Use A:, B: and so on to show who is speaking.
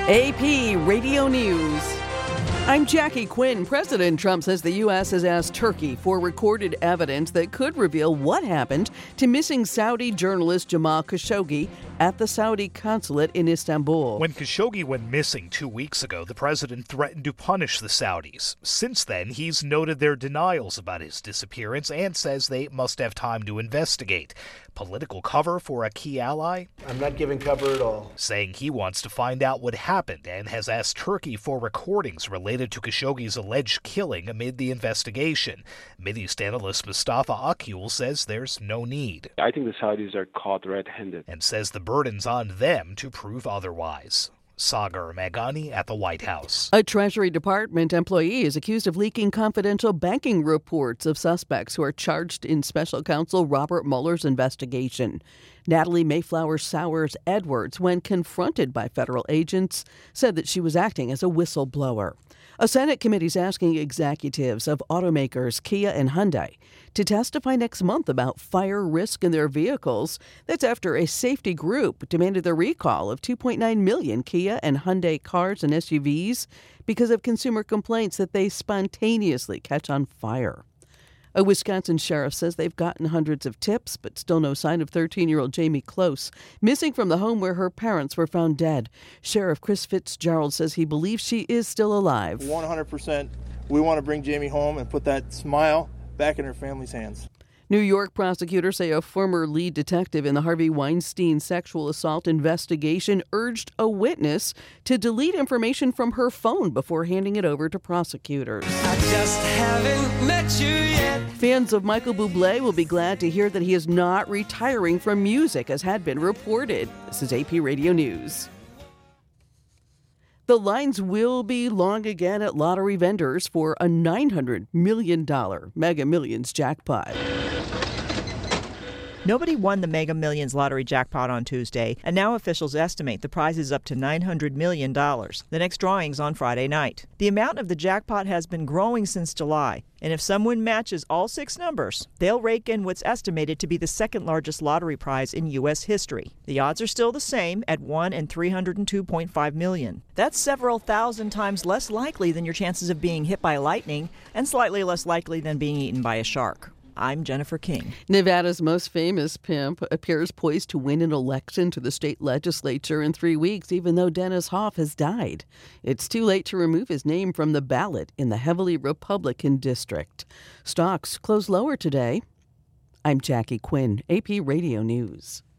A: AP Radio News. I'm Jackie Quinn. President Trump says the U.S. has asked Turkey for recorded evidence that could reveal what happened to missing Saudi journalist Jamal Khashoggi at the Saudi consulate in Istanbul.
B: When Khashoggi went missing 2 weeks ago, the president threatened to punish the Saudis. Since then, he's noted their denials about his disappearance and says they must have time to investigate. Political cover for a key ally?
C: I'm not giving cover at all.
B: Saying he wants to find out what happened and has asked Turkey for recordings related to Khashoggi's alleged killing amid the investigation. Mideast analyst Mustafa Akul says there's no need.
D: I think the Saudis are caught red-handed.
B: And says the burden's on them to prove otherwise. Sagar Meghani at the White House.
A: A Treasury Department employee is accused of leaking confidential banking reports of suspects who are charged in special counsel Robert Mueller's investigation. Natalie Mayflower Sowers Edwards, when confronted by federal agents, said that she was acting as a whistleblower. A Senate committee is asking executives of automakers Kia and Hyundai to testify next month about fire risk in their vehicles. That's after a safety group demanded the recall of 2.9 million Kia and Hyundai cars and SUVs because of consumer complaints that they spontaneously catch on fire. A Wisconsin sheriff says they've gotten hundreds of tips, but still no sign of 13-year-old Jamie Close, missing from the home where her parents were found dead. Sheriff Chris Fitzgerald says he believes she is still alive.
E: 100%. We want to bring Jamie home and put that smile back in her family's hands.
A: New York prosecutors say a former lead detective in the Harvey Weinstein sexual assault investigation urged a witness to delete information from her phone before handing it over to prosecutors.
F: I just haven't met you yet.
A: Fans of Michael Bublé will be glad to hear that he is not retiring from music, as had been reported. This is AP Radio News. The lines will be long again at lottery vendors for a $900 million Mega Millions jackpot.
G: Nobody won the Mega Millions lottery jackpot on Tuesday, and now officials estimate the prize is up to $900 million. The next drawing's on Friday night. The amount of the jackpot has been growing since July, and if someone matches all 6 numbers, they'll rake in what's estimated to be the second largest lottery prize in U.S. history. The odds are still the same at 1 in 302.5 million. That's several thousand times less likely than your chances of being hit by lightning, and slightly less likely than being eaten by a shark. I'm Jennifer King.
A: Nevada's most famous pimp appears poised to win an election to the state legislature in 3 weeks, even though Dennis Hoff has died. It's too late to remove his name from the ballot in the heavily Republican district. Stocks closed lower today. I'm Jackie Quinn, AP Radio News.